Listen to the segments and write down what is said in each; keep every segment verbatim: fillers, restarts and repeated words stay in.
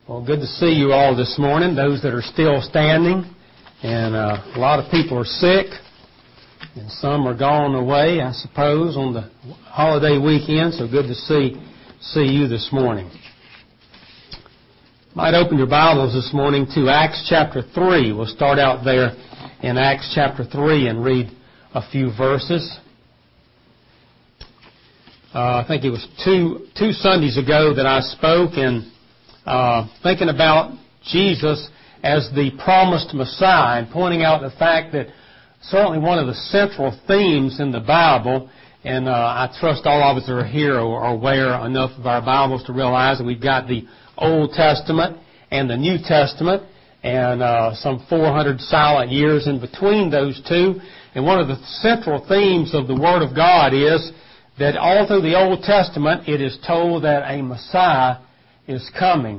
Well, good to see you all this morning, those that are still standing. And uh, a lot of people are sick, and some are gone away, I suppose, on the holiday weekend. So good to see see you this morning. Might open your Bibles this morning to Acts chapter three. We'll start out there in Acts chapter three and read a few verses. Uh, I think it was two two Sundays ago that I spoke and uh, thinking about Jesus as the promised Messiah and pointing out the fact that certainly one of the central themes in the Bible, and uh, I trust all of us that are here are aware enough of our Bibles to realize that we've got the Old Testament and the New Testament, and uh, some four hundred silent years in between those two. And one of the central themes of the Word of God is that all through the Old Testament it is told that a Messiah is coming.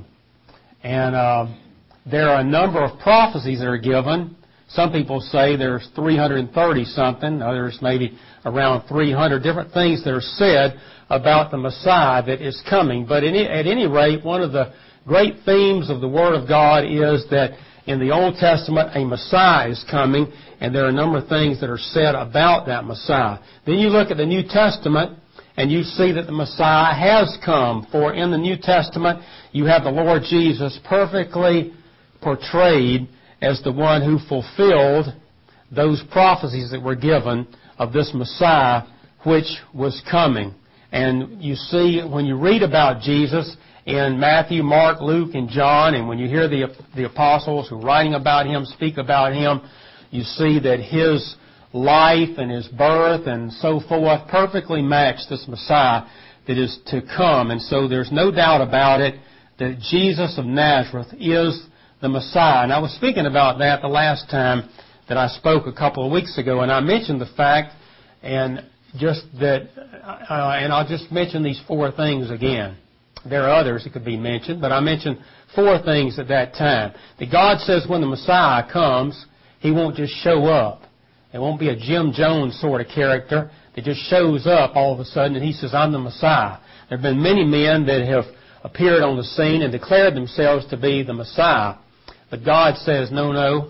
And uh, there are a number of prophecies that are given. Some people say there's three hundred thirty something, others maybe around three hundred different things that are said about the Messiah that is coming. But in, at any rate, one of the great themes of the Word of God is that in the Old Testament a Messiah is coming, and there are a number of things that are said about that Messiah. Then you look at the New Testament, and you see that the Messiah has come. For in the New Testament, you have the Lord Jesus perfectly portrayed as the one who fulfilled those prophecies that were given of this Messiah which was coming. And you see, when you read about Jesus in Matthew, Mark, Luke, and John, and when you hear the, the apostles who are writing about Him, speak about Him, you see that His life and His birth and so forth perfectly match this Messiah that is to come. And so there's no doubt about it that Jesus of Nazareth is the Messiah. And I was speaking about that the last time that I spoke a couple of weeks ago, and I mentioned the fact, and just that, uh, and I'll just mention these four things again. There are others that could be mentioned, but I mentioned four things at that time. That God says when the Messiah comes, He won't just show up. It won't be a Jim Jones sort of character that just shows up all of a sudden and He says, I'm the Messiah. There have been many men that have appeared on the scene and declared themselves to be the Messiah. But God says, no, no.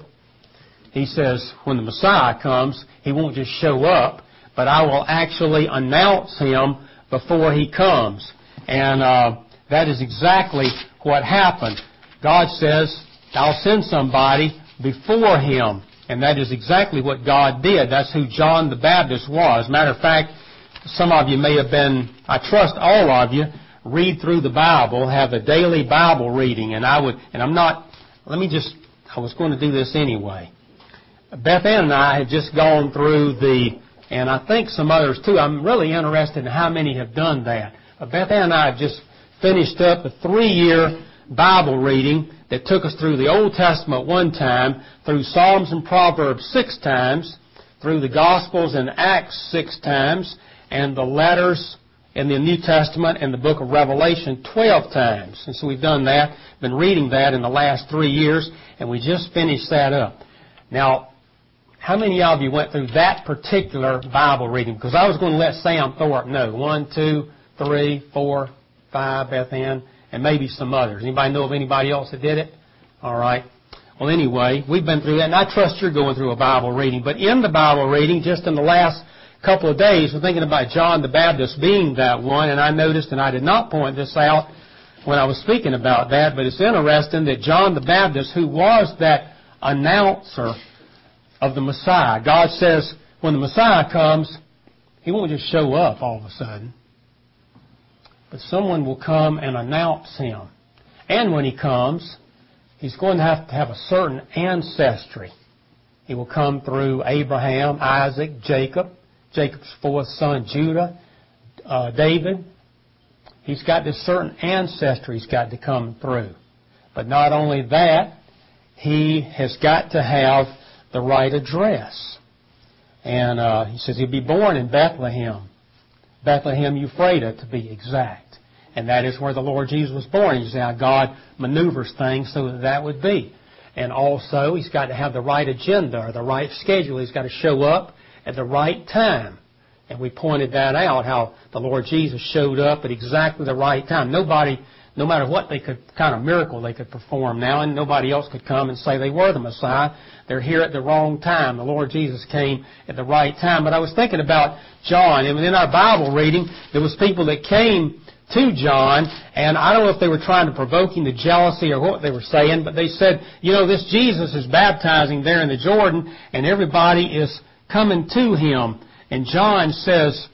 He says, when the Messiah comes, He won't just show up, but I will actually announce Him before He comes. And uh, that is exactly what happened. God says, I'll send somebody before Him. And that is exactly what God did. That's who John the Baptist was. Matter of fact, some of you may have been, I trust all of you, read through the Bible, have a daily Bible reading. And I would, and I'm not, let me just, I was going to do this anyway. Beth Ann and I have just gone through the, and I think some others too, I'm really interested in how many have done that. Beth Ann and I have just finished up a three-year Bible reading that took us through the Old Testament one time, through Psalms and Proverbs six times, through the Gospels and Acts six times, and the letters in the New Testament and the book of Revelation twelve times. And so we've done that, been reading that in the last three years, and we just finished that up. Now, how many of you went through that particular Bible reading? Because I was going to let Sam Thorpe know. One, two, three, four, five, Beth Ann, and maybe some others. Anybody know of anybody else that did it? All right. Well, anyway, we've been through that, and I trust you're going through a Bible reading. But in the Bible reading, just in the last couple of days, we're thinking about John the Baptist being that one, and I noticed, and I did not point this out when I was speaking about that, but it's interesting that John the Baptist, who was that announcer of the Messiah, God says when the Messiah comes, He won't just show up all of a sudden, but someone will come and announce Him. And when He comes, He's going to have to have a certain ancestry. He will come through Abraham, Isaac, Jacob, Jacob's fourth son, Judah, uh, David. He's got this certain ancestry He's got to come through. But not only that, He has got to have the right address. And uh, He says He'll be born in Bethlehem. Bethlehem Ephrata, to be exact. And that is where the Lord Jesus was born. You see how God maneuvers things so that that would be. And also, He's got to have the right agenda or the right schedule. He's got to show up at the right time. And we pointed that out, how the Lord Jesus showed up at exactly the right time. Nobody no matter what they could, kind of miracle they could perform now, and nobody else could come and say they were the Messiah. They're here at the wrong time. The Lord Jesus came at the right time. But I was thinking about John, and in our Bible reading, there was people that came to John, and I don't know if they were trying to provoke him to jealousy or what they were saying, but they said, you know, this Jesus is baptizing there in the Jordan, and everybody is coming to him. And John says,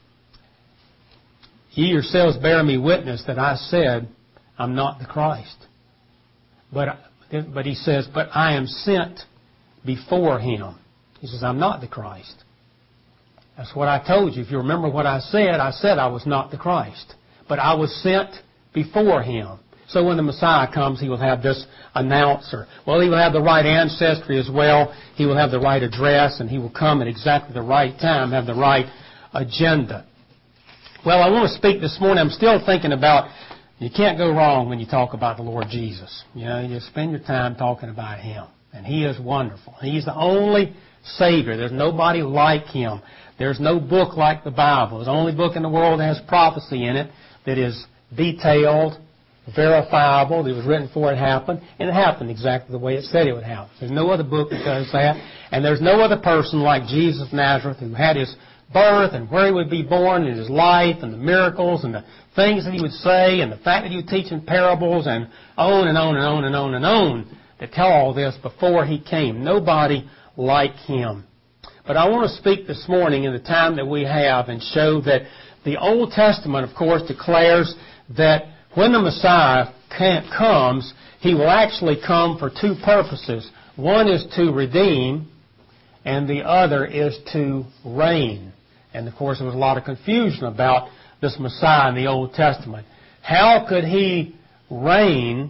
ye yourselves bear me witness that I said, I'm not the Christ. But, but he says, but I am sent before him. He says, I'm not the Christ. That's what I told you. If you remember what I said, I said I was not the Christ. But I was sent before him. So when the Messiah comes, he will have this announcer. Well, he will have the right ancestry as well. He will have the right address, and he will come at exactly the right time, have the right agenda. Well, I want to speak this morning. I'm still thinking about, you can't go wrong when you talk about the Lord Jesus. You know, you just spend your time talking about him. And he is wonderful. He's the only Savior. There's nobody like him. There's no book like the Bible. It's the only book in the world that has prophecy in it that is detailed, verifiable, that was written before it happened, and it happened exactly the way it said it would happen. There's no other book that does that, and there's no other person like Jesus of Nazareth who had his birth and where he would be born and his life and the miracles and the things that he would say and the fact that he would teach in parables and on and on and on and on and on that tell all this before he came. Nobody like him. But I want to speak this morning in the time that we have and show that the Old Testament, of course, declares that when the Messiah comes, he will actually come for two purposes. One is to redeem, and the other is to reign. And, of course, there was a lot of confusion about this Messiah in the Old Testament. How could he reign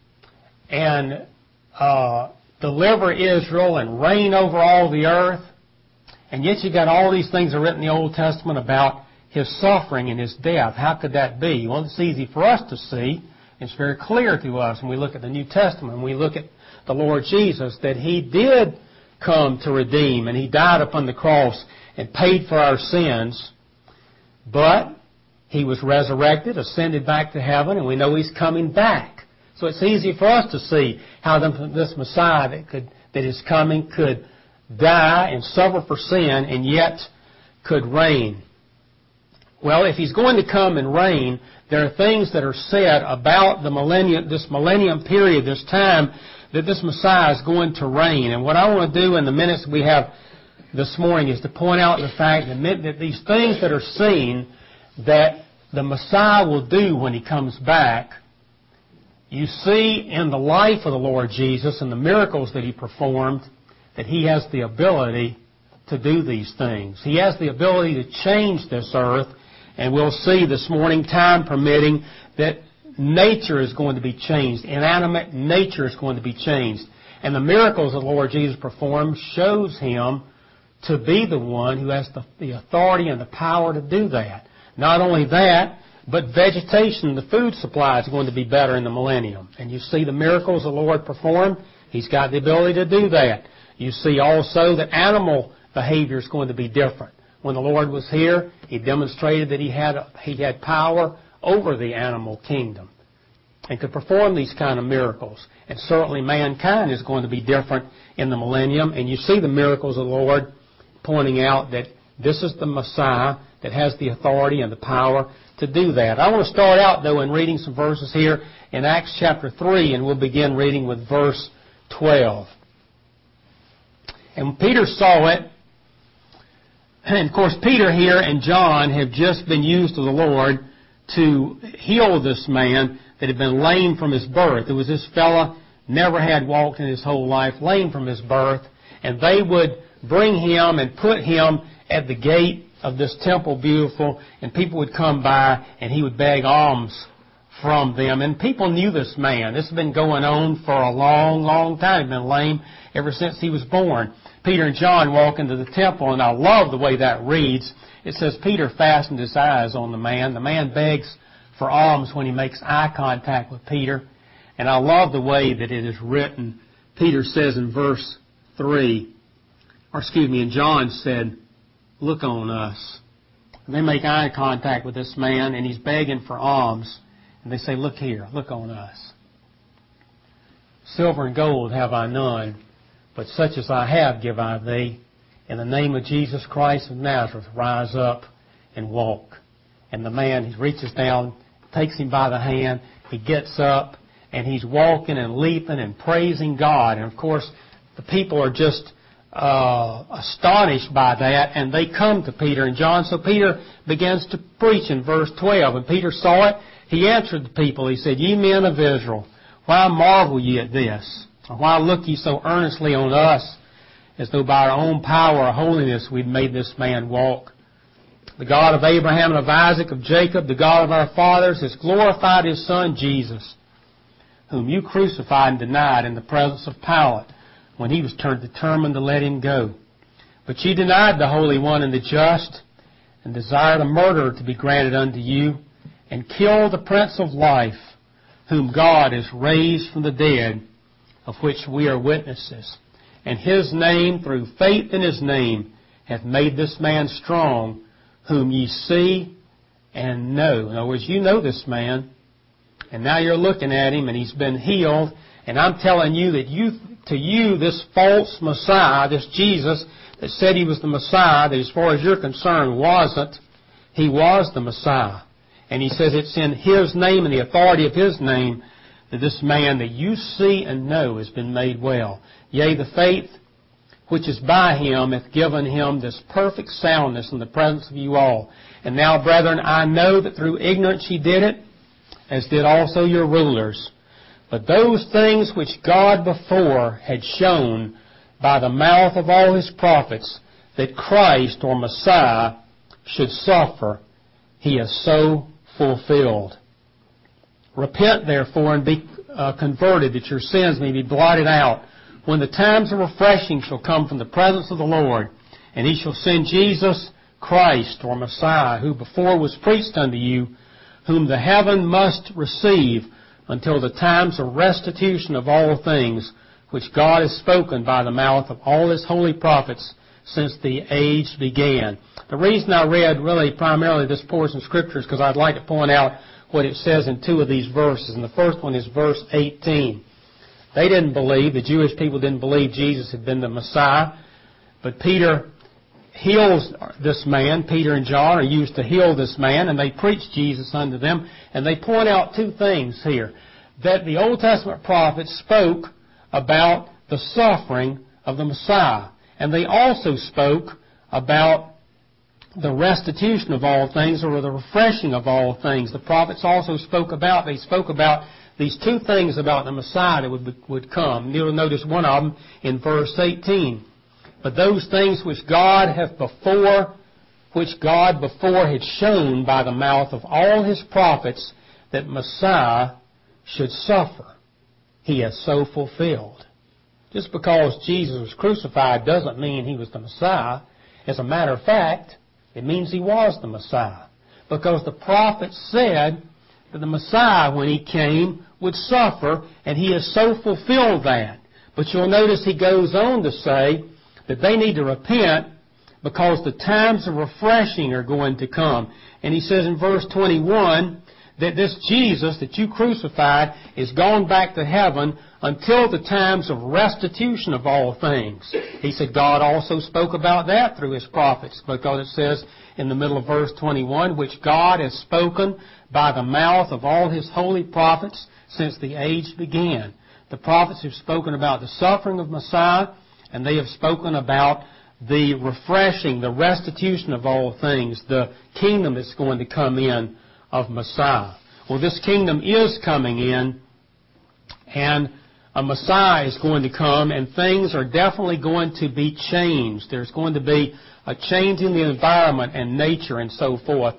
and uh, deliver Israel and reign over all the earth? And yet you got all these things that are written in the Old Testament about his suffering and his death. How could that be? Well, it's easy for us to see. It's very clear to us when we look at the New Testament, when we look at the Lord Jesus, that he did come to redeem, and he died upon the cross and paid for our sins. But he was resurrected, ascended back to heaven, and we know he's coming back. So it's easy for us to see how this Messiah that could that is coming could die and suffer for sin and yet could reign. Well, if he's going to come and reign, there are things that are said about the millennium, this millennium period, this time, that this Messiah is going to reign. And what I want to do in the minutes we have this morning is to point out the fact that these things that are seen that the Messiah will do when he comes back, you see in the life of the Lord Jesus and the miracles that he performed, that he has the ability to do these things. He has the ability to change this earth. And we'll see this morning, time permitting, that nature is going to be changed. Inanimate nature is going to be changed. And the miracles the Lord Jesus performed shows him to be the one who has the, the authority and the power to do that. Not only that, but vegetation, the food supply is going to be better in the millennium. And you see the miracles the Lord performed. He's got the ability to do that. You see also that animal behavior is going to be different. When the Lord was here, he demonstrated that he had he had power over the animal kingdom and could perform these kind of miracles. And certainly mankind is going to be different in the millennium. And you see the miracles of the Lord pointing out that this is the Messiah that has the authority and the power to do that. I want to start out, though, in reading some verses here in Acts chapter three, and we'll begin reading with verse twelve. And Peter saw it. And, of course, Peter here and John have just been used to the Lord to heal this man that had been lame from his birth. It was this fella, never had walked in his whole life, lame from his birth. And they would bring him and put him at the gate of this temple beautiful, and people would come by, and he would beg alms from them. And people knew this man. This had been going on for a long, long time. He'd been lame ever since he was born. Peter and John walk into the temple, and I love the way that reads. It says, Peter fastened his eyes on the man. The man begs for alms when he makes eye contact with Peter. And I love the way that it is written. Peter says in verse three, or excuse me, and John said, look on us. And they make eye contact with this man, and he's begging for alms. And they say, look here, look on us. Silver and gold have I none, but such as I have give I thee. In the name of Jesus Christ of Nazareth, rise up and walk. And the man, he reaches down, takes him by the hand, he gets up, and he's walking and leaping and praising God. And of course, the people are just uh, astonished by that, and they come to Peter and John. So Peter begins to preach in verse twelve. And Peter saw it. He answered the people. He said, Ye men of Israel, why marvel ye at this? Or why look ye so earnestly on us, as though by our own power or holiness we'd made this man walk? The God of Abraham and of Isaac, of Jacob, the God of our fathers, has glorified His Son Jesus, whom you crucified and denied in the presence of Pilate, when he was determined to let Him go. But ye denied the Holy One and the just, and desired a murderer to be granted unto you, and killed the Prince of Life, whom God has raised from the dead, of which we are witnesses. And His name, through faith in His name, hath made this man strong, whom ye see and know. In other words, you know this man, and now you're looking at him, and he's been healed. And I'm telling you that you, to you, this false Messiah, this Jesus that said He was the Messiah, that as far as you're concerned wasn't, He was the Messiah. And He says it's in His name and the authority of His name that this man that you see and know has been made well. Yea, the faith which is by Him hath given him this perfect soundness in the presence of you all. And now, brethren, I know that through ignorance ye did it, as did also your rulers. But those things which God before had shown by the mouth of all His prophets, that Christ, or Messiah, should suffer, He has so fulfilled. Repent, therefore, and be uh, converted, that your sins may be blotted out, when the times of refreshing shall come from the presence of the Lord, and He shall send Jesus Christ, or Messiah, who before was preached unto you, whom the heaven must receive until the times of restitution of all things, which God has spoken by the mouth of all His holy prophets since the age began. The reason I read really primarily this portion of Scripture is because I'd like to point out what it says in two of these verses. And the first one is verse eighteen. They didn't believe, the Jewish people didn't believe Jesus had been the Messiah, but Peter heals this man. Peter and John are used to heal this man, and they preach Jesus unto them. And they point out two things here. That the Old Testament prophets spoke about the suffering of the Messiah. And they also spoke about the restitution of all things, or the refreshing of all things. The prophets also spoke about, they spoke about these two things about the Messiah that would, would come. You'll notice one of them in verse eighteen. But those things which God hath before, which God before had shown by the mouth of all His prophets, that Messiah should suffer, He has so fulfilled. Just because Jesus was crucified doesn't mean He was the Messiah. As a matter of fact, it means He was the Messiah. Because the prophets said that the Messiah, when He came, would suffer, and He has so fulfilled that. But you'll notice He goes on to say that they need to repent because the times of refreshing are going to come. And He says in verse twenty-one that this Jesus that you crucified is gone back to heaven until the times of restitution of all things. He said God also spoke about that through His prophets, because it says in the middle of verse twenty-one, which God has spoken by the mouth of all His holy prophets since the age began. The prophets have spoken about the suffering of Messiah, and they have spoken about the refreshing, the restitution of all things, the kingdom that's going to come in of Messiah. Well, this kingdom is coming in, and a Messiah is going to come, and things are definitely going to be changed. There's going to be a change in the environment and nature and so forth.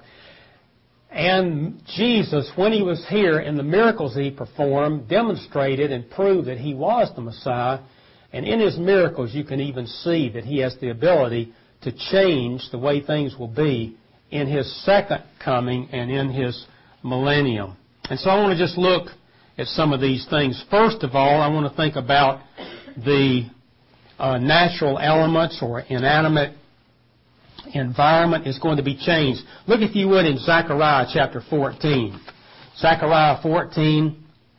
And Jesus, when He was here, and the miracles He performed, demonstrated and proved that He was the Messiah. And in His miracles, you can even see that He has the ability to change the way things will be in His second coming and in His millennium. And so I want to just look at some of these things. First of all, I want to think about the uh, natural elements or inanimate environment is going to be changed. Look, if you would, in Zechariah chapter fourteen. Zechariah fourteen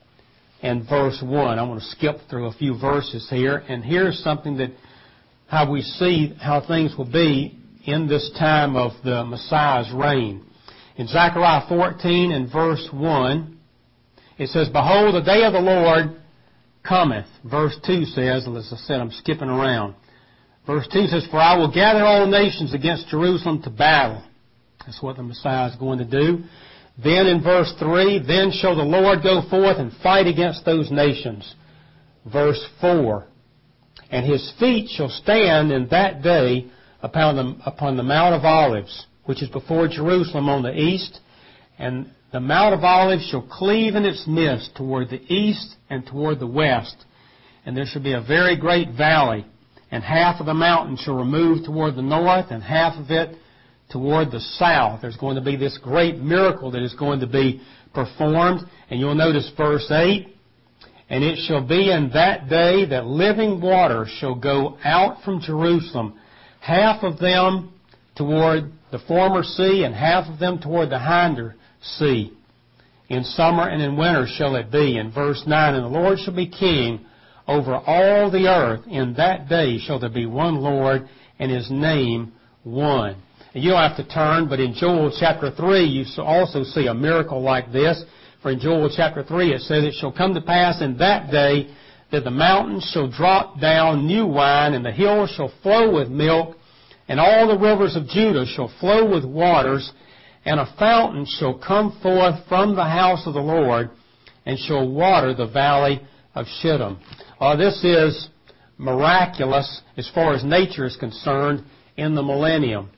and verse one. I'm going to skip through a few verses here, and here's something that how we see how things will be in this time of the Messiah's reign. In Zechariah fourteen and verse one, it says, "Behold, the day of the Lord cometh." Verse two says, and as I said, I'm skipping around. Verse two says, "For I will gather all nations against Jerusalem to battle." That's what the Messiah is going to do. Then in verse three, "Then shall the Lord go forth and fight against those nations." Verse four, "And his feet shall stand in that day upon the, upon the Mount of Olives, which is before Jerusalem on the east, and the Mount of Olives shall cleave in its midst toward the east and toward the west. And there shall be a very great valley, and half of the mountain shall remove toward the north, and half of it toward the south." There's going to be this great miracle that is going to be performed. And you'll notice verse eight, "And it shall be in that day that living water shall go out from Jerusalem, half of them toward the former sea, and half of them toward the hinder sea. In summer and in winter shall it be." In verse nine, "And the Lord shall be king over all the earth. In that day shall there be one Lord, and his name one." And you don't have to turn, but in Joel chapter three, you also see a miracle like this. For in Joel chapter three, it says, "It shall come to pass in that day that the mountains shall drop down new wine, and the hills shall flow with milk, and all the rivers of Judah shall flow with waters, and a fountain shall come forth from the house of the Lord, and shall water the valley of Shittim." Uh, this is miraculous as far as nature is concerned in the millennium.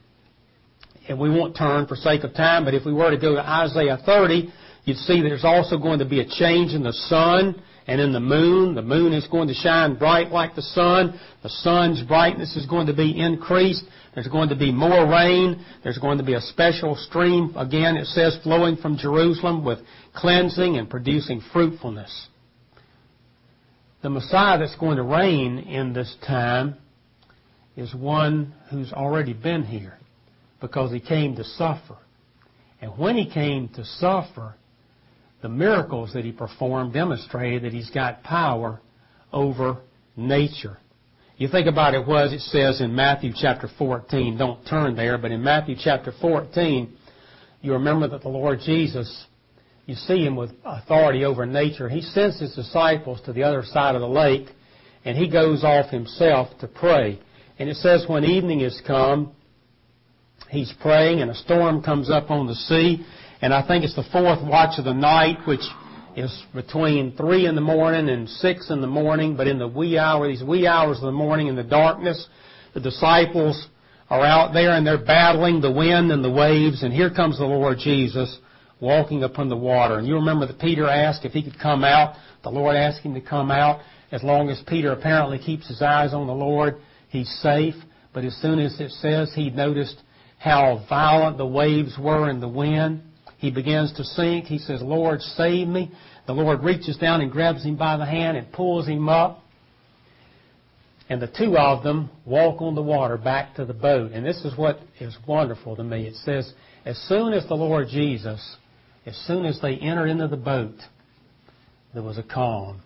And we won't turn for sake of time, but if we were to go to Isaiah thirty, you'd see there's also going to be a change in the sun and in the moon. The moon is going to shine bright like the sun. The sun's brightness is going to be increased. There's going to be more rain. There's going to be a special stream, again, it says, flowing from Jerusalem with cleansing and producing fruitfulness. The Messiah that's going to reign in this time is one who's already been here, because he came to suffer. And when he came to suffer, the miracles that he performed demonstrated that he's got power over nature. You think about it, what it says in Matthew chapter fourteen. Don't turn there, but in Matthew chapter fourteen, you remember that the Lord Jesus, you see him with authority over nature. He sends his disciples to the other side of the lake, and he goes off himself to pray. And it says when evening is come, he's praying, and a storm comes up on the sea. And I think it's the fourth watch of the night, which is between three in the morning and six in the morning. But in the wee hour, these wee hours of the morning in the darkness, the disciples are out there and they're battling the wind and the waves. And here comes the Lord Jesus walking upon the water. And you remember that Peter asked if he could come out. The Lord asked him to come out. As long as Peter apparently keeps his eyes on the Lord, he's safe. But as soon as it says he noticed how violent the waves were in the wind, he begins to sink. He says, "Lord, save me." The Lord reaches down and grabs him by the hand and pulls him up. And the two of them walk on the water back to the boat. And this is what is wonderful to me. It says, as soon as the Lord Jesus, as soon as they entered into the boat, there was a calm.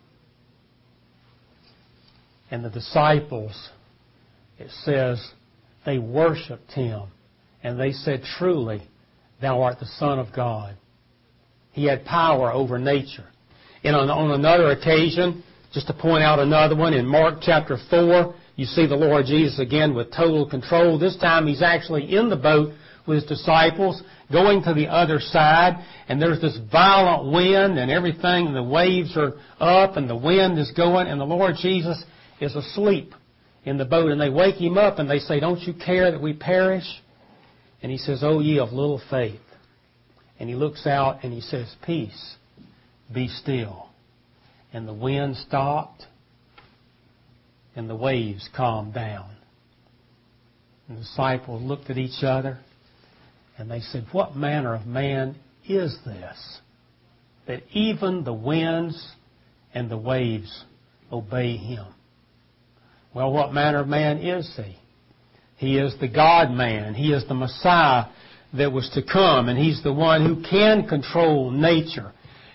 And the disciples, it says, they worshiped him. And they said, "Truly, thou art the Son of God." He had power over nature. And on, on another occasion, just to point out another one, in Mark chapter four, you see the Lord Jesus again with total control. This time he's actually in the boat with his disciples, going to the other side, and there's this violent wind and everything, and the waves are up and the wind is going, and the Lord Jesus is asleep in the boat. And they wake him up and they say, "Don't you care that we perish?" And he says, "O ye of little faith." And he looks out and he says, "Peace, be still." And the wind stopped and the waves calmed down. And the disciples looked at each other and they said, "What manner of man is this, that even the winds and the waves obey him?" Well, what manner of man is he? He is the God-man. He is the Messiah that was to come, and he's the one who can control nature.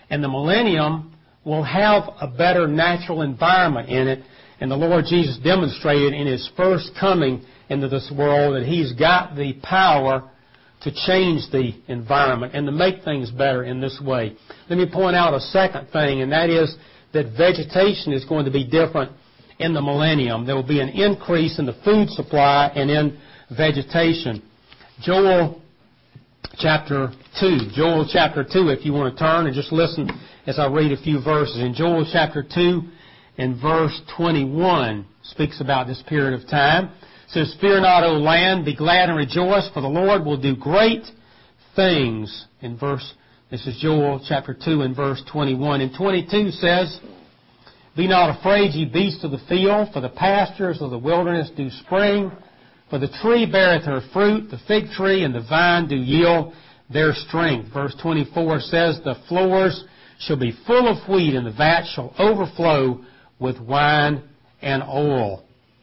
And the millennium will have a better natural environment in it. And the Lord Jesus demonstrated in His first coming into this world that He's got the power to change the environment and to make things better in this way. Let me point out a second thing, and that is that vegetation is going to be different in the millennium. There will be an increase in the food supply and in vegetation. Joel chapter two. Joel chapter two, if you want to turn and just listen as I read a few verses. In Joel chapter two, in verse twenty-one, speaks about this period of time. It says, "Fear not, O land, be glad and rejoice, for the Lord will do great things." In verse, this is Joel chapter two and verse twenty-one. And twenty-two says, "Be not afraid, ye beasts of the field, for the pastures of the wilderness do spring. For the tree beareth her fruit, the fig tree and the vine do yield their strength." Verse twenty-four says, "The floors shall be full of wheat, and the vats shall overflow with wine and oil.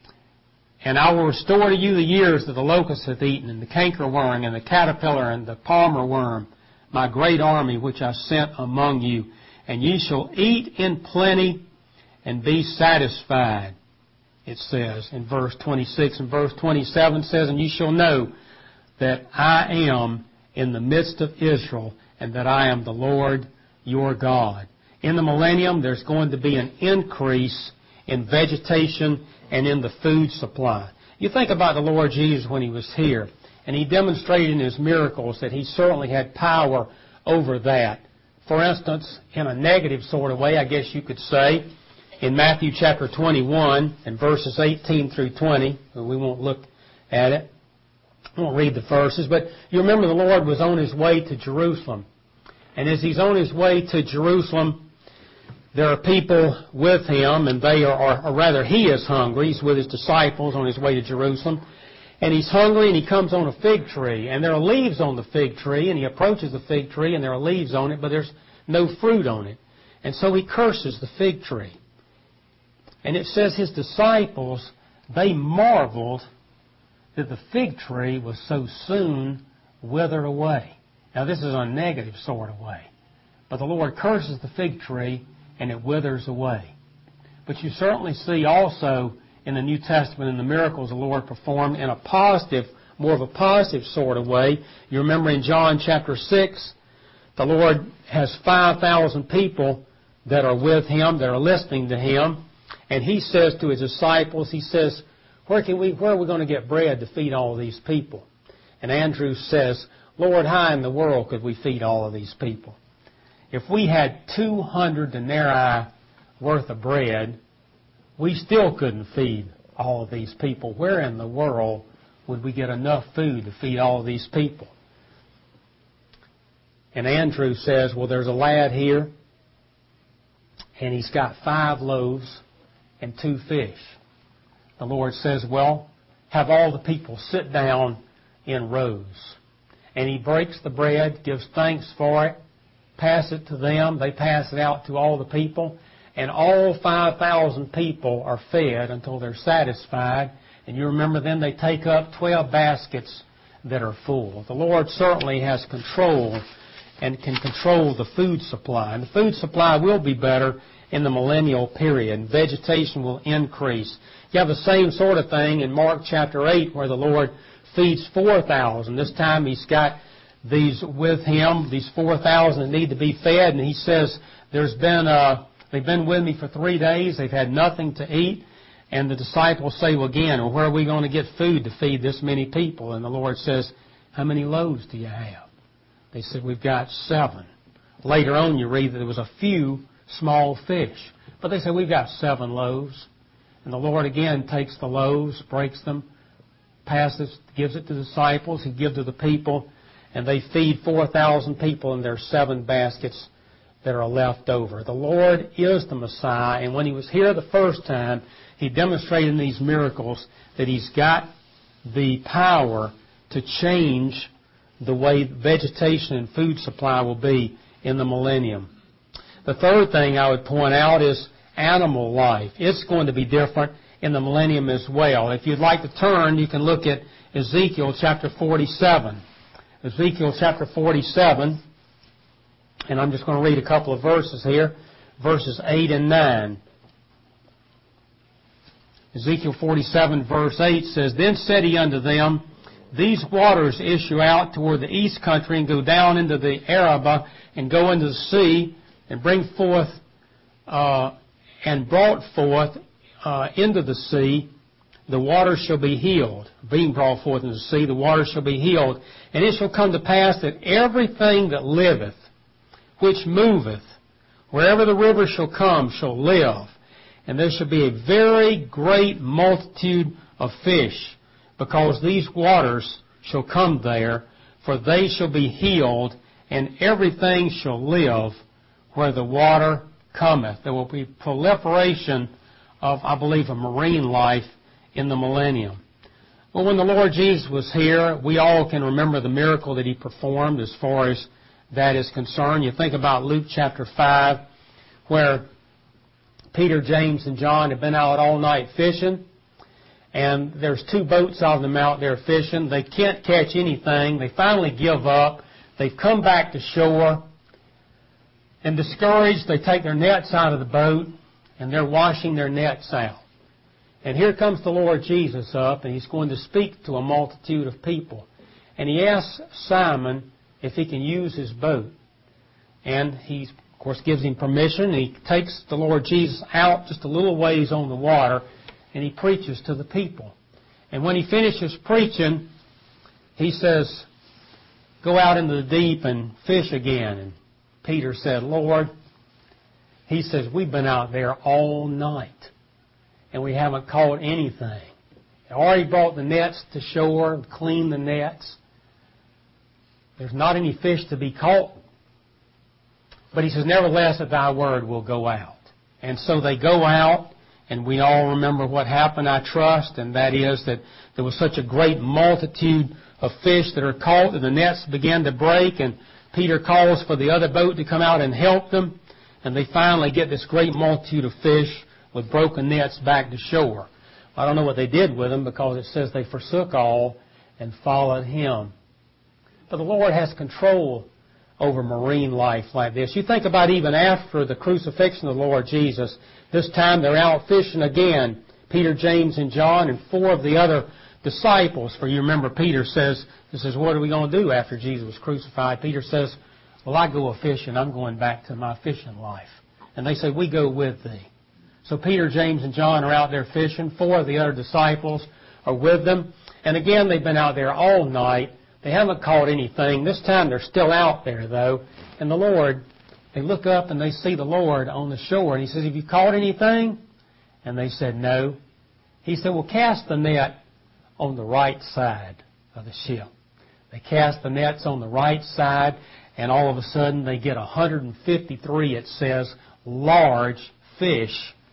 And I will restore to you the years that the locust hath eaten, and the cankerworm, and the caterpillar, and the palmer worm, my great army which I sent among you. And ye shall eat in plenty and be satisfied," it says in verse twenty-six. And verse twenty-seven says, "And ye shall know that I am in the midst of Israel, and that I am the Lord your God." In the millennium, there's going to be an increase in vegetation and in the food supply. You think about the Lord Jesus when He was here, and He demonstrated in His miracles that He certainly had power over that. For instance, in a negative sort of way, I guess you could say, in Matthew chapter twenty-one and verses eighteen through twenty, we won't look at it, I won't read the verses, but you remember the Lord was on His way to Jerusalem. And as He's on His way to Jerusalem, there are people with Him, and they are, or rather He is hungry. He's with His disciples on His way to Jerusalem. And He's hungry, and He comes on a fig tree. And there are leaves on the fig tree, and He approaches the fig tree, and there are leaves on it, but there's no fruit on it. And so He curses the fig tree. And it says His disciples, they marveled that the fig tree was so soon withered away. Now this is a negative sort of way. But the Lord curses the fig tree, and it withers away. But you certainly see also in the New Testament in the miracles the Lord performed in a positive, more of a positive sort of way. You remember in John chapter six, the Lord has five thousand people that are with Him, that are listening to Him, and He says to His disciples, He says, where can we, where are we going to get bread to feed all these people? And Andrew says, Lord, how in the world could we feed all of these people? If we had two hundred denarii worth of bread, we still couldn't feed all of these people. Where in the world would we get enough food to feed all of these people? And Andrew says, well, there's a lad here, and he's got five loaves and two fish. The Lord says, well, have all the people sit down in rows. And He breaks the bread, gives thanks for it, pass it to them. They pass it out to all the people. And all five thousand people are fed until they're satisfied. And you remember then they take up twelve baskets that are full. The Lord certainly has control and can control the food supply. And the food supply will be better in the millennial period. Vegetation will increase. You have the same sort of thing in Mark chapter eight where the Lord feeds four thousand. This time He's got these with Him, these four thousand that need to be fed, and He says, there's been, uh, they've been with me for three days, they've had nothing to eat, and the disciples say, well, again, well, where are we going to get food to feed this many people? And the Lord says, how many loaves do you have? They said, we've got seven. Later on you read that there was a few small fish, but they said, we've got seven loaves. And the Lord again takes the loaves, breaks them, passes, gives it to the disciples, He gives to the people, and they feed four thousand people, and there's seven baskets that are left over. The Lord is the Messiah, and when He was here the first time, He demonstrated in these miracles that He's got the power to change the way vegetation and food supply will be in the millennium. The third thing I would point out is animal life. It's going to be different in the millennium as well. If you'd like to turn, you can look at Ezekiel chapter forty-seven. Ezekiel chapter forty-seven And I'm just going to read a couple of verses here, verses eight and nine. Ezekiel forty-seven, verse eight says, Then said he unto them, These waters issue out toward the east country, and go down into the Arabah, and go into the sea, and bring forth, uh, and brought forth uh, into the sea, the waters shall be healed. Being brought forth into the sea, the waters shall be healed. And it shall come to pass that everything that liveth, which moveth, wherever the river shall come, shall live. And there shall be a very great multitude of fish, because these waters shall come there, for they shall be healed, and everything shall live where the water cometh. There will be proliferation of, I believe, a marine life in the millennium. Well, when the Lord Jesus was here, we all can remember the miracle that He performed as far as that is concerned. You think about Luke chapter five, where Peter, James, and John have been out all night fishing, and there's two boats of them out there fishing. They can't catch anything. They finally give up. They've come back to shore, and discouraged, they take their nets out of the boat, and they're washing their nets out. And here comes the Lord Jesus up, and He's going to speak to a multitude of people. And He asks Simon if he can use his boat. And He, of course, gives him permission. And He takes the Lord Jesus out just a little ways on the water, and He preaches to the people. And when He finishes preaching, He says, Go out into the deep and fish again. And Peter said, Lord, he says, we've been out there all night, and we haven't caught anything. He already brought the nets to shore, cleaned the nets. There's not any fish to be caught. But he says, nevertheless, that thy word will go out. And so they go out, and we all remember what happened, I trust, and that is that there was such a great multitude of fish that are caught that the nets began to break, and Peter calls for the other boat to come out and help them, and they finally get this great multitude of fish with broken nets back to shore. I don't know what they did with them, because it says they forsook all and followed Him. But the Lord has control over marine life like this. You think about even after the crucifixion of the Lord Jesus, this time they're out fishing again, Peter, James, and John, and four of the other disciples. For you remember Peter says, he says, what are we going to do after Jesus was crucified? Peter says, well, I go a-fishing. I'm going back to my fishing life. And they say, we go with thee. So Peter, James, and John are out there fishing. Four of the other disciples are with them. And again, they've been out there all night. They haven't caught anything. This time they're still out there, though. And the Lord, they look up and they see the Lord on the shore. And He says, have you caught anything? And they said, no. He said, well, cast the net on the right side of the ship. They cast the nets on the right side, and all of a sudden they get one hundred fifty-three, it says, large fish.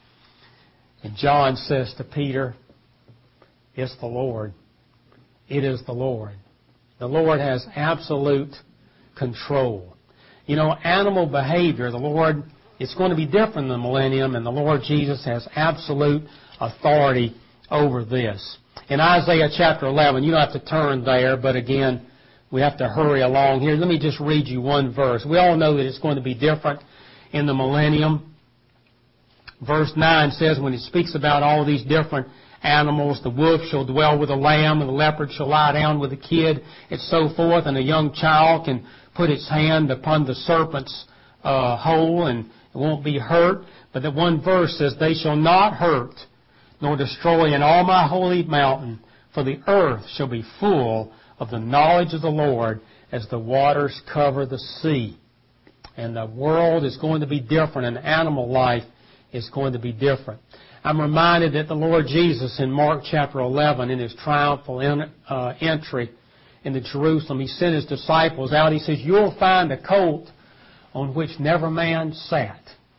And John says to Peter, it's the Lord. It is the Lord. The Lord has absolute control. You know, animal behavior, the Lord, it's going to be different in the millennium, and the Lord Jesus has absolute authority over this. In Isaiah chapter eleven, you don't have to turn there, but again, we have to hurry along here. Let me just read you one verse. We all know that it's going to be different in the millennium. Verse nine says, when it speaks about all these different animals, the wolf shall dwell with the lamb, and the leopard shall lie down with the kid, and so forth, and a young child can put its hand upon the serpent's uh, hole, and it won't be hurt. But that one verse says, they shall not hurt, nor destroy in all my holy mountain, for the earth shall be full of the knowledge of the Lord as the waters cover the sea. And the world is going to be different, and animal life is going to be different. I'm reminded that the Lord Jesus in Mark chapter eleven, in His triumphal in, uh, entry into Jerusalem, He sent His disciples out. He says, you'll find a colt on which never man sat,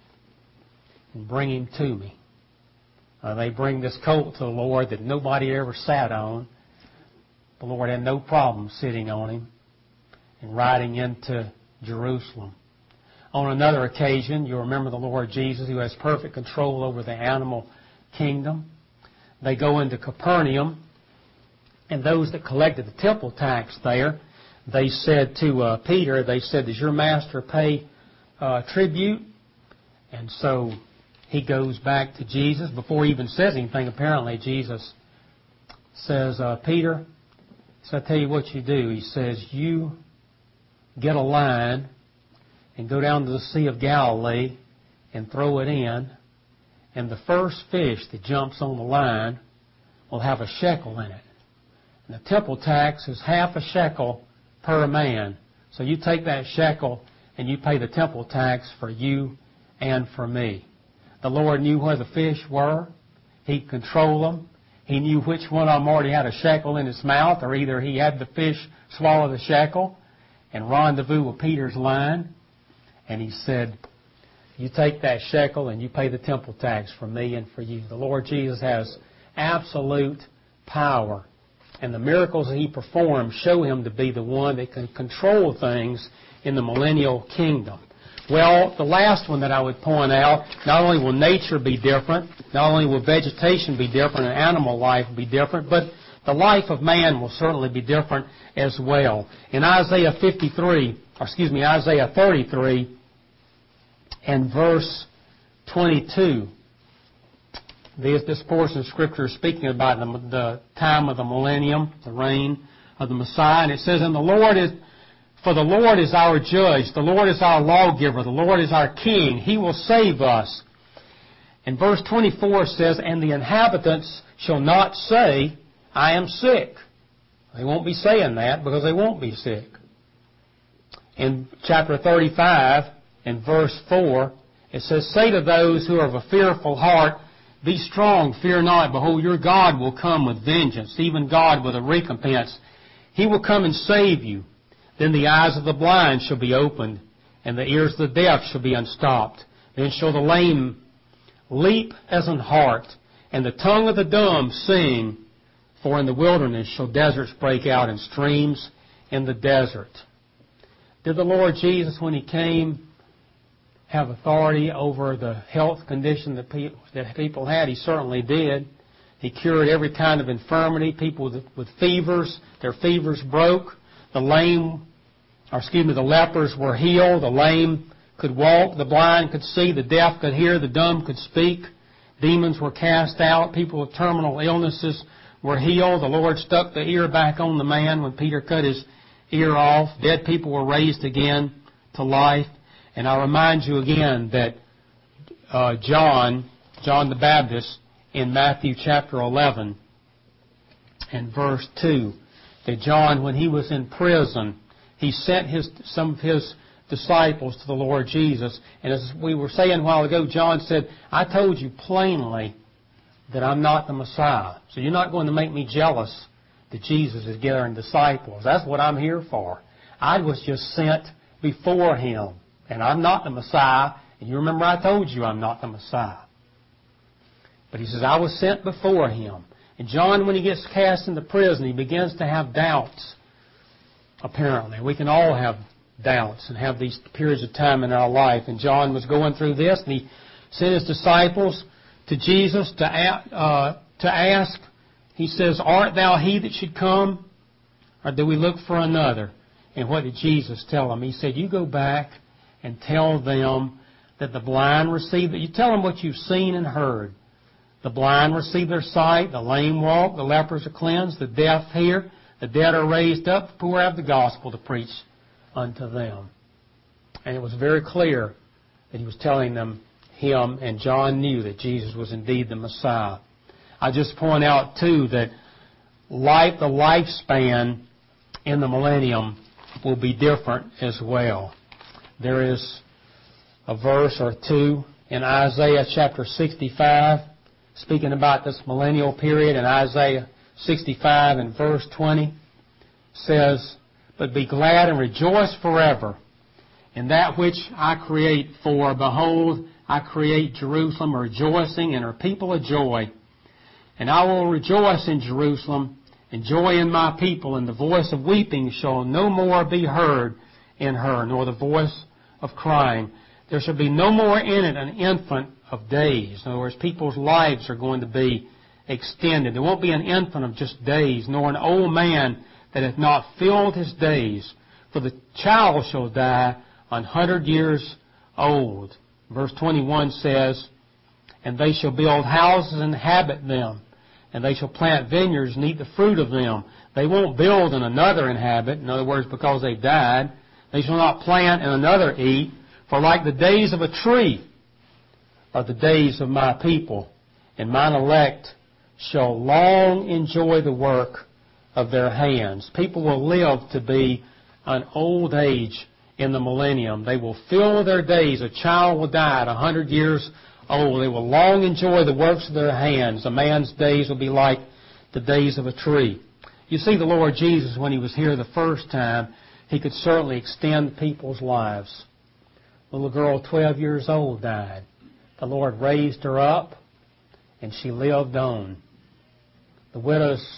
and bring him to me. Uh, they bring this colt to the Lord that nobody ever sat on. The Lord had no problem sitting on him and riding into Jerusalem. On another occasion, you remember the Lord Jesus, who has perfect control over the animal kingdom. They go into Capernaum, and those that collected the temple tax there, they said to uh, Peter, they said, does your master pay uh, tribute. And so he goes back to Jesus. Before he even says anything, apparently, Jesus says, uh, Peter, so I tell you what you do. He says, you get a line and go down to the Sea of Galilee and throw it in, and the first fish that jumps on the line will have a shekel in it. And the temple tax is half a shekel per man. So you take that shekel and you pay the temple tax for you and for me. The Lord knew where the fish were. He could control them. He knew which one of them already had a shekel in its mouth, or either he had the fish swallow the shekel and rendezvous with Peter's line. And he said, you take that shekel and you pay the temple tax for me and for you. The Lord Jesus has absolute power. And the miracles that he performed show him to be the one that can control things in the millennial kingdom. Well, the last one that I would point out, not only will nature be different, not only will vegetation be different and animal life be different, but the life of man will certainly be different as well. In Isaiah fifty-three, or excuse me, Isaiah thirty-three and verse twenty-two, this, this portion of Scripture is speaking about the, the time of the millennium, the reign of the Messiah, and it says, and the Lord is, for the Lord is our judge, the Lord is our lawgiver, the Lord is our king, he will save us. And verse twenty-four says, and the inhabitants shall not say, I am sick. They won't be saying that because they won't be sick. In chapter thirty-five, in verse four, it says, say to those who are of a fearful heart, be strong, fear not. Behold, your God will come with vengeance, even God with a recompense. He will come and save you. Then the eyes of the blind shall be opened, and the ears of the deaf shall be unstopped. Then shall the lame leap as an hart, and the tongue of the dumb sing. For in the wilderness shall deserts break out, and streams in the desert. Did the Lord Jesus, when he came, have authority over the health condition that people, that people had? He certainly did. He cured every kind of infirmity. People with, with fevers, their fevers broke. The lame, or excuse me, the lepers were healed. The lame could walk. The blind could see. The deaf could hear. The dumb could speak. Demons were cast out. People with terminal illnesses were healed. The Lord stuck the ear back on the man when Peter cut his ear off. Dead people were raised again to life. And I remind you again that uh, John, John the Baptist, in Matthew chapter eleven and verse two, that John, when he was in prison, he sent his some of his disciples to the Lord Jesus. And as we were saying a while ago, John said, I told you plainly that I'm not the Messiah. So you're not going to make me jealous that Jesus is gathering disciples. That's what I'm here for. I was just sent before him. And I'm not the Messiah. And you remember I told you I'm not the Messiah. But he says, I was sent before him. And John, when he gets cast into prison, he begins to have doubts, apparently. We can all have doubts and have these periods of time in our life. And John was going through this, and he sent his disciples to Jesus to, uh, to ask, he says, art thou he that should come, or do we look for another? And what did Jesus tell them? He said, you go back and tell them that the blind receive, that you tell them what you've seen and heard. The blind receive their sight, the lame walk, the lepers are cleansed, the deaf hear, the dead are raised up, the poor have the gospel to preach unto them. And it was very clear that he was telling them, him, and John knew that Jesus was indeed the Messiah. I just point out, too, that life, the lifespan in the millennium will be different as well. There is a verse or two in Isaiah chapter sixty-five, speaking about this millennial period. In Isaiah sixty-five and verse twenty says, but be glad and rejoice forever in that which I create, for behold, I create Jerusalem rejoicing and her people a joy. And I will rejoice in Jerusalem and joy in my people, and the voice of weeping shall no more be heard in her, nor the voice of crying. There shall be no more in it an infant of days. In other words, people's lives are going to be extended. There won't be an infant of just days, nor an old man that hath not filled his days. For the child shall die an hundred years old. Verse twenty-one says, and they shall build houses and inhabit them, and they shall plant vineyards and eat the fruit of them. They won't build and another inhabit, in other words, because they've died. They shall not plant and another eat, for like the days of a tree are the days of my people, and mine elect shall long enjoy the work of their hands. People will live to be an old age in the millennium. They will fill their days. A child will die at a hundred years old. They will long enjoy the works of their hands. A man's days will be like the days of a tree. You see, the Lord Jesus, when He was here the first time, He could certainly extend people's lives. A little girl, twelve years old, died. The Lord raised her up, and she lived on. The widow's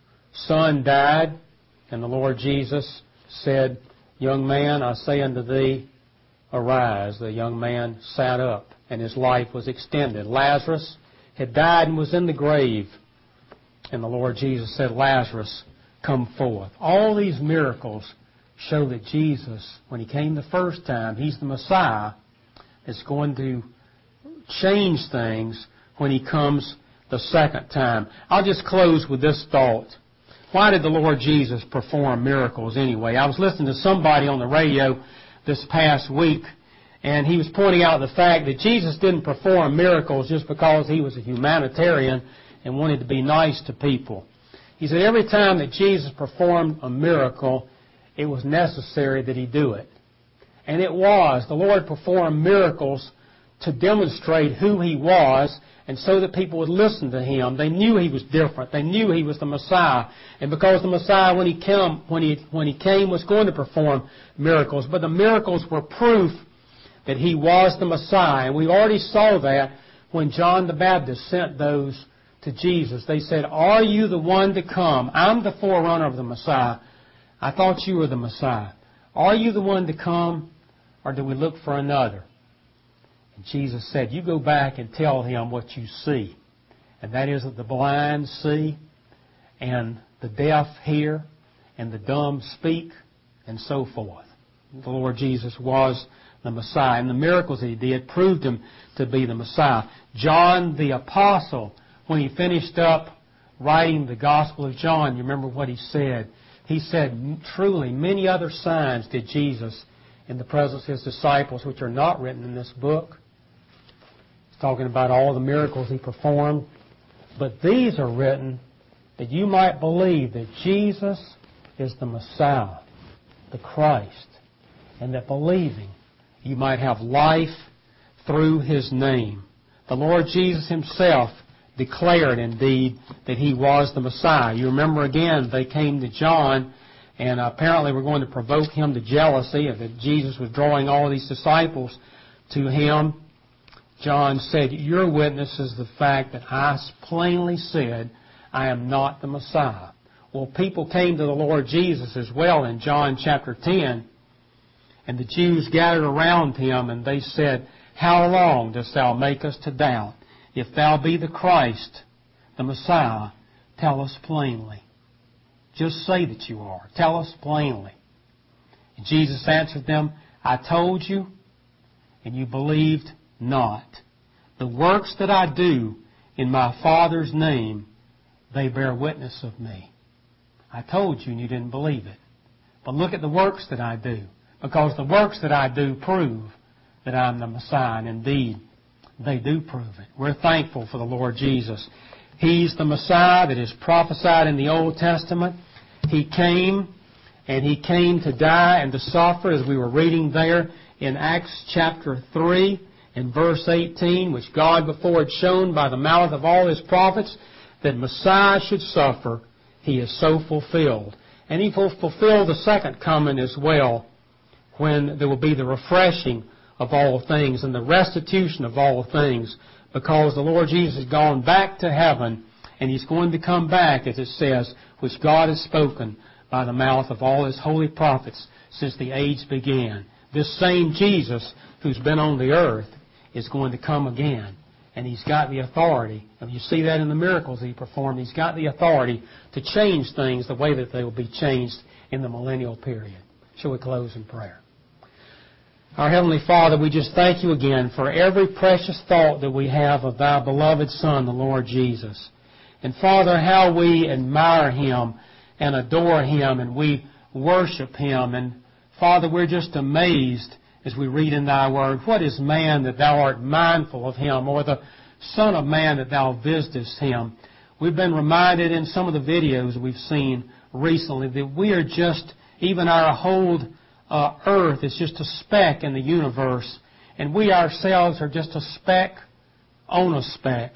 son died, and the Lord Jesus said, young man, I say unto thee, arise. The young man sat up, and his life was extended. Lazarus had died and was in the grave, and the Lord Jesus said, Lazarus, come forth. All these miracles show that Jesus, when He came the first time, He's the Messiah that's going to change things when He comes the second time. I'll just close with this thought. Why did the Lord Jesus perform miracles anyway? I was listening to somebody on the radio this past week, and he was pointing out the fact that Jesus didn't perform miracles just because He was a humanitarian and wanted to be nice to people. He said every time that Jesus performed a miracle, it was necessary that He do it. And it was. The Lord performed miracles to demonstrate who He was, and so that people would listen to Him. They knew He was different. They knew He was the Messiah. And because the Messiah, when He came, when He, when he came, was going to perform miracles. But the miracles were proof that He was the Messiah. And we already saw that when John the Baptist sent those to Jesus. They said, are you the one to come? I'm the forerunner of the Messiah. I thought you were the Messiah. Are you the one to come, or do we look for another? And Jesus said, you go back and tell him what you see. And that is that the blind see, and the deaf hear, and the dumb speak, and so forth. The Lord Jesus was the Messiah, and the miracles that He did proved Him to be the Messiah. John the Apostle, when he finished up writing the Gospel of John, you remember what he said? He said, truly, many other signs did Jesus in the presence of His disciples, which are not written in this book. He's talking about all the miracles He performed. But these are written that you might believe that Jesus is the Messiah, the Christ, and that believing you might have life through His name. The Lord Jesus Himself declared indeed that He was the Messiah. You remember again, they came to John, and apparently were going to provoke him to jealousy, that Jesus was drawing all these disciples to Him. John said, your witness is the fact that I plainly said, I am not the Messiah. Well, people came to the Lord Jesus as well in John chapter ten, and the Jews gathered around Him, and they said, how long dost thou make us to doubt? If thou be the Christ, the Messiah, tell us plainly. Just say that you are. Tell us plainly. And Jesus answered them, I told you, and you believed not. The works that I do in my Father's name, they bear witness of me. I told you and you didn't believe it. But look at the works that I do, because the works that I do prove that I'm the Messiah, and indeed, they do prove it. We're thankful for the Lord Jesus. He's the Messiah that is prophesied in the Old Testament. He came, and He came to die and to suffer, as we were reading there in Acts chapter three, in verse eighteen, which God before had shown by the mouth of all His prophets that Messiah should suffer. He is so fulfilled. And He will fulfill the second coming as well, when there will be the refreshing of all things and the restitution of all things, because the Lord Jesus has gone back to heaven, and He's going to come back, as it says, which God has spoken by the mouth of all His holy prophets since the age began. This same Jesus who's been on the earth is going to come again, and He's got the authority. And you see that in the miracles He performed. He's got the authority to change things the way that they will be changed in the millennial period. Shall we close in prayer? Our Heavenly Father, we just thank you again for every precious thought that we have of thy beloved Son, the Lord Jesus. And Father, how we admire him and adore him and we worship him. And Father, we're just amazed as we read in thy word, what is man that thou art mindful of him, or the Son of Man that thou visitest him? We've been reminded in some of the videos we've seen recently that we are just, even our whole uh, earth is just a speck in the universe, and we ourselves are just a speck on a speck.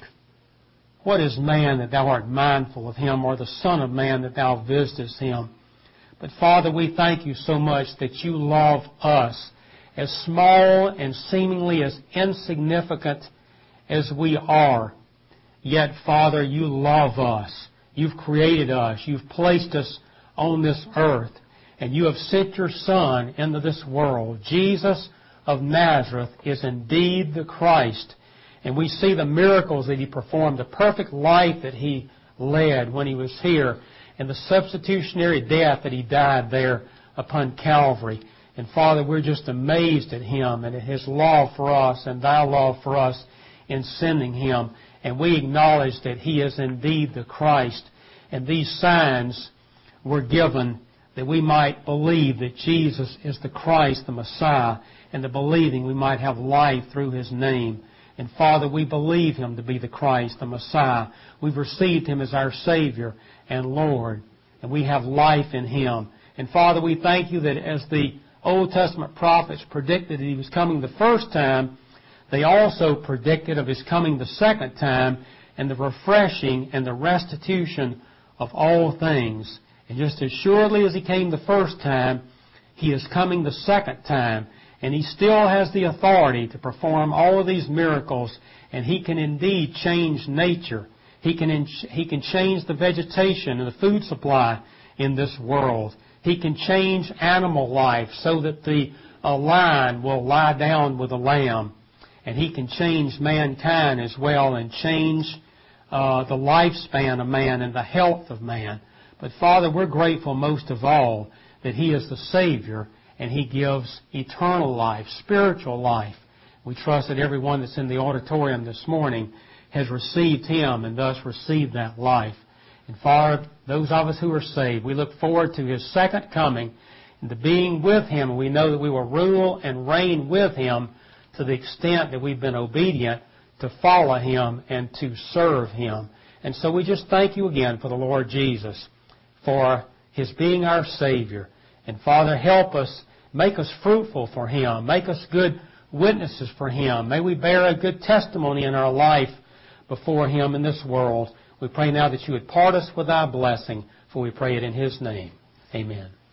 What is man that thou art mindful of him, or the Son of Man that thou visitest him? But Father, we thank you so much that you love us, as small and seemingly as insignificant as we are. Yet, Father, you love us. You've created us. You've placed us on this earth. And you have sent your Son into this world. Jesus of Nazareth is indeed the Christ. And we see the miracles that he performed, the perfect life that he led when he was here, and the substitutionary death that he died there upon Calvary. And Father, we're just amazed at him and at his love for us and thy love for us in sending him. And we acknowledge that he is indeed the Christ. And these signs were given that we might believe that Jesus is the Christ, the Messiah, and the believing we might have life through his name. And Father, we believe him to be the Christ, the Messiah. We've received him as our Savior and Lord, and we have life in him. And Father, we thank you that as the Old Testament prophets predicted that he was coming the first time, they also predicted of his coming the second time, and the refreshing and the restitution of all things. And just as surely as he came the first time, he is coming the second time. And he still has the authority to perform all of these miracles, and he can indeed change nature. He can, he can change the vegetation and the food supply in this world. He can change animal life so that the uh, lion will lie down with the lamb. And he can change mankind as well and change uh, the lifespan of man and the health of man. But Father, we're grateful most of all that he is the Savior and he gives eternal life, spiritual life. We trust that everyone that's in the auditorium this morning has received him and thus received that life. And Father, those of us who are saved, we look forward to his second coming and to being with him. And we know that we will rule and reign with him to the extent that we've been obedient to follow him and to serve him. And so we just thank you again for the Lord Jesus, for his being our Savior. And Father, help us, make us fruitful for him, make us good witnesses for him. May we bear a good testimony in our life before him in this world. We pray now that you would part us with thy blessing, for we pray it in his name. Amen.